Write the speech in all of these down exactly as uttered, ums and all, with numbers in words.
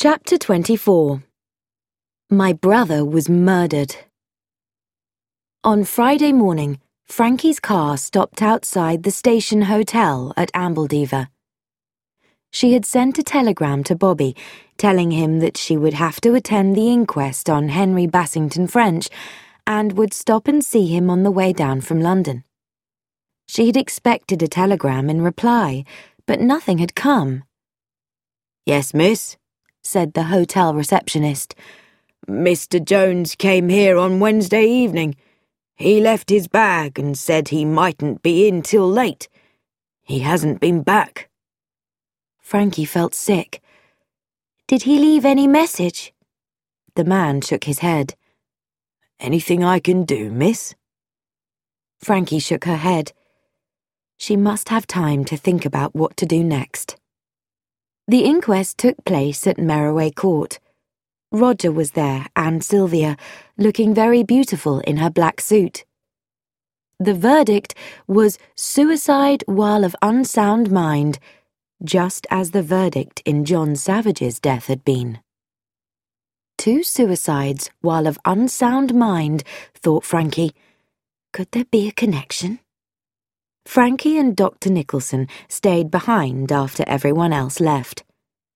Chapter twenty-four. My brother was murdered. On Friday morning, Frankie's car stopped outside the station hotel at Ambledeva. She had sent a telegram to Bobby, telling him that she would have to attend the inquest on Henry Bassington French and would stop and see him on the way down from London. She had expected a telegram in reply, but nothing had come. "Yes, miss," said the hotel receptionist. "Mister Jones came here on Wednesday evening. He left his bag and said he mightn't be in till late. He hasn't been back." Frankie felt sick. "Did he leave any message?" The man shook his head. "Anything I can do, miss?" Frankie shook her head. She must have time to think about what to do next. The inquest took place at Merroway Court. Roger was there and Sylvia, looking very beautiful in her black suit. The verdict was suicide while of unsound mind, just as the verdict in John Savage's death had been. Two suicides while of unsound mind, thought Frankie. Could there be a connection? Frankie and Doctor Nicholson stayed behind after everyone else left.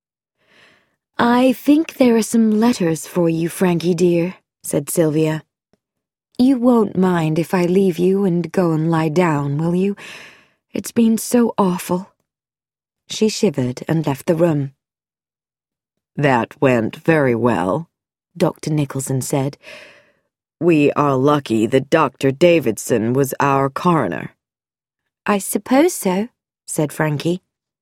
"I think there are some letters for you, Frankie dear," said Sylvia. "You won't mind if I leave you and go and lie down, will you? It's been so awful." She shivered and left the room. "That went very well," Doctor Nicholson said. "We are lucky that Doctor Davidson was our coroner." "I suppose so," said Frankie.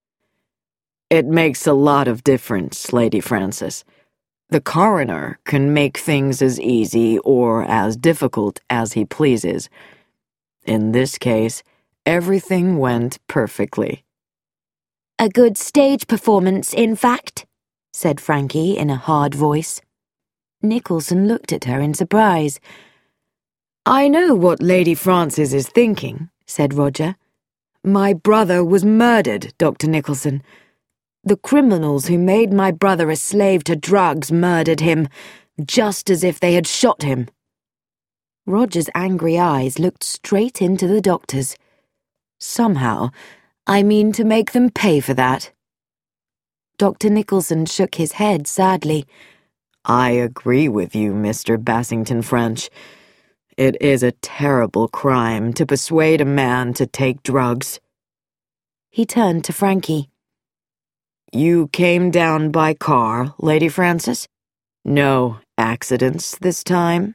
"It makes a lot of difference, Lady Frances. The coroner can make things as easy or as difficult as he pleases. In this case, everything went perfectly." "A good stage performance, in fact," said Frankie in a hard voice. Nicholson looked at her in surprise. "I know what Lady Frances is thinking," said Roger. "My brother was murdered, Doctor Nicholson. The criminals who made my brother a slave to drugs murdered him, just as if they had shot him." Roger's angry eyes looked straight into the doctor's. "Somehow, I mean to make them pay for that." Doctor Nicholson shook his head sadly. "I agree with you, Mister Bassington French. It is a terrible crime to persuade a man to take drugs." He turned to Frankie. "You came down by car, Lady Frances? No accidents this time?"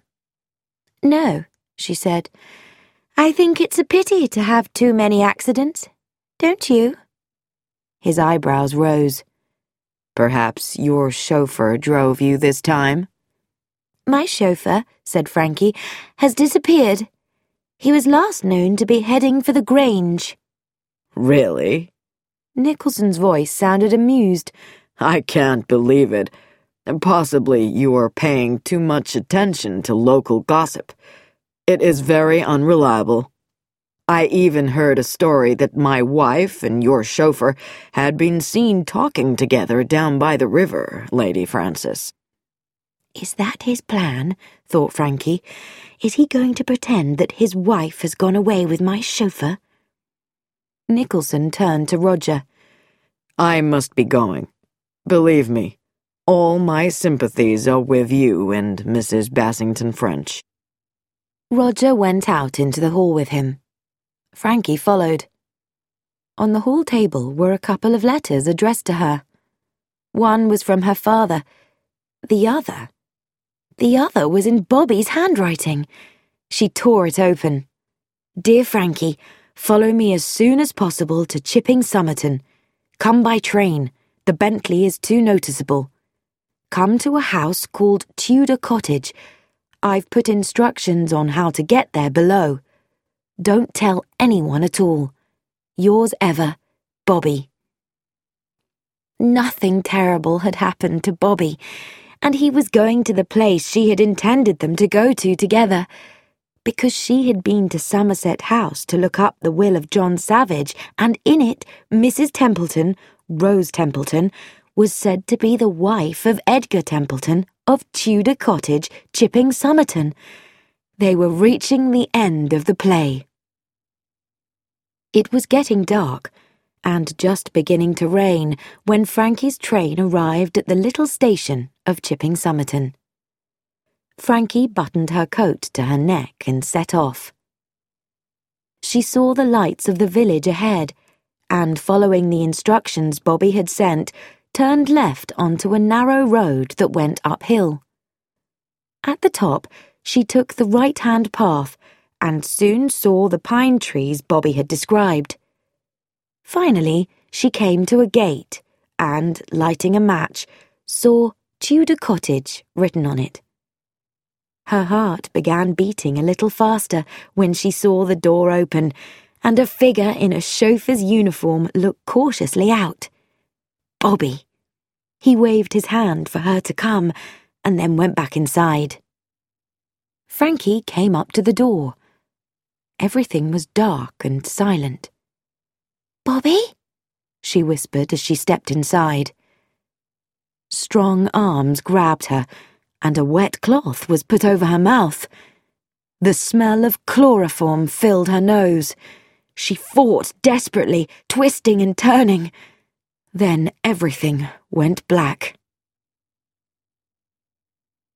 "No," she said. "I think it's a pity to have too many accidents. Don't you?" His eyebrows rose. "Perhaps your chauffeur drove you this time?" "My chauffeur," said Frankie, "has disappeared. He was last known to be heading for the Grange." "Really?" Nicholson's voice sounded amused. "I can't believe it. Possibly you are paying too much attention to local gossip. It is very unreliable. I even heard a story that my wife and your chauffeur had been seen talking together down by the river, Lady Frances." "Is that his plan?" thought Frankie. "Is he going to pretend that his wife has gone away with my chauffeur?" Nicholson turned to Roger. "I must be going. Believe me, all my sympathies are with you and Missus Bassington French." Roger went out into the hall with him. Frankie followed. On the hall table were a couple of letters addressed to her. One was from her father. The other... The other was in Bobby's handwriting. She tore it open. "Dear Frankie, follow me as soon as possible to Chipping Somerton. Come by train. The Bentley is too noticeable. Come to a house called Tudor Cottage. I've put instructions on how to get there below. Don't tell anyone at all. Yours ever, Bobby." Nothing terrible had happened to Bobby, and he was going to the place she had intended them to go to together, because she had been to Somerset House to look up the will of John Savage, and in it Missus Templeton, Rose Templeton, was said to be the wife of Edgar Templeton of Tudor Cottage, Chipping Somerton. They were reaching the end of the play. It was getting dark, and just beginning to rain when Frankie's train arrived at the little station of Chipping Somerton. Frankie buttoned her coat to her neck and set off. She saw the lights of the village ahead, and following the instructions Bobby had sent, turned left onto a narrow road that went uphill. At the top, she took the right-hand path and soon saw the pine trees Bobby had described. Finally, she came to a gate and, lighting a match, saw Tudor Cottage written on it. Her heart began beating a little faster when she saw the door open and a figure in a chauffeur's uniform look cautiously out. Bobby. He waved his hand for her to come and then went back inside. Frankie came up to the door. Everything was dark and silent. "Bobby?" she whispered as she stepped inside. Strong arms grabbed her, and a wet cloth was put over her mouth. The smell of chloroform filled her nose. She fought desperately, twisting and turning. Then everything went black.